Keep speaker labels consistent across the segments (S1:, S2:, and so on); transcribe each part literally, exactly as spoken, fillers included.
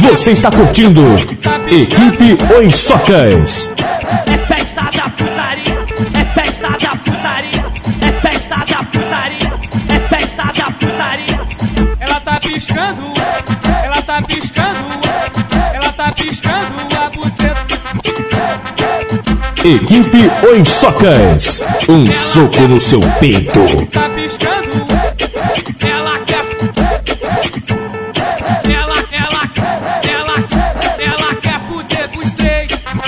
S1: Você está curtindo Equipe Oiçocas.
S2: É festa da putaria, é festa da putaria, é festa da putaria, é festa da putaria.
S3: Ela tá piscando, ela tá piscando, ela tá piscando a buceta.
S1: Equipe Oiçocas, um soco no seu peito.
S3: Tá piscando, ela quer, ela, ela, ela, ela quer fuder com os três.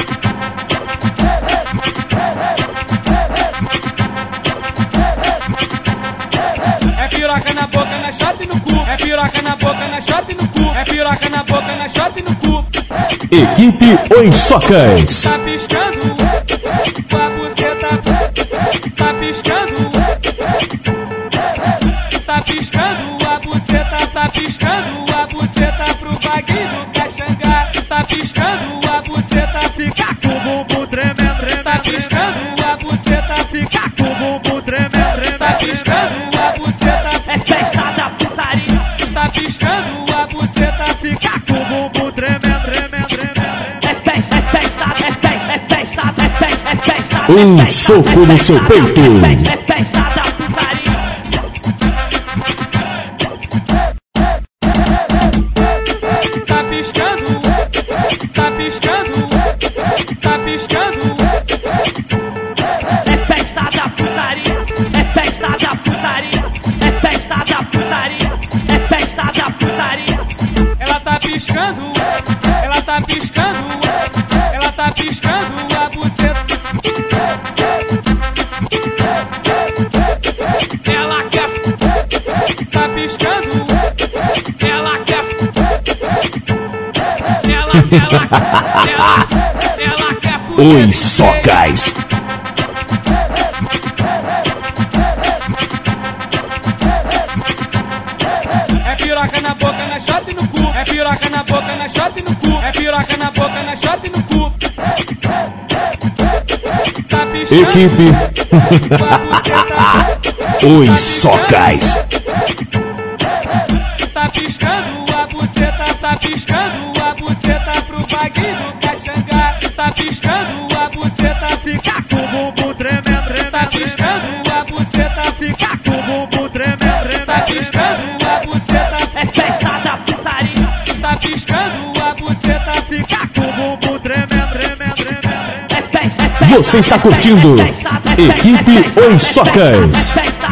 S3: É piroca na boca, na chota e no cu. É piroca na boca, na chota e no cu. É piroca na boca, na chota e no cu.
S1: Equipe Oiçocas.
S3: Tá piscando, a buceta. Tá piscando, tá piscando a buceta. Tá piscando a buceta pro Vaguinho do Caxangá. Tá piscando a buceta, fica com o bumbum tremendo. Tá piscando a buceta, fica com o bumbum tremendo. Tá piscando a buceta,
S2: É festa da putaria,
S3: tá piscando a buceta, fica com o bumbum tremendo, tremendo, tremendo.
S2: é festa, é festa, é festa, é festa, é festa, é festa.
S1: Um
S2: é festa,
S1: soco
S2: é
S1: no
S2: festa,
S1: seu peito.
S2: É festa, é festa da putaria.
S3: Tá piscando, tá piscando, tá piscando.
S2: É festa da putaria, é festa da putaria, é festa da putaria, é festa da putaria.
S3: Ela tá piscando, ela tá piscando, ela tá piscando a buceta. Ela quer, tá piscando, ela quer, ela, ela, ela, ela quer fuder.
S1: Oiçocas.
S3: É piroca na boca, na chota e no cu. É piroca na boca, na chota e no cu. É piroca na boca, na chota e no cu. Tá piscando,
S1: Equipe
S3: a buceta.
S1: Oiçocas.
S3: Tá piscando a buceta, tá piscando a buceta pro Vaguinho do Caxangá. Tá piscando a buceta, fica com o bumbum tremendo. Tá piscando a buceta, fica com o bumbum tremendo. Tá piscando a buceta,
S2: É festa da putaria,
S3: tá piscando a buceta, fica com o bumbum tremendo, tremendo, tremendo.
S2: é festa, é festa.
S1: Você está curtindo Equipe Oiçocas.
S2: É festa,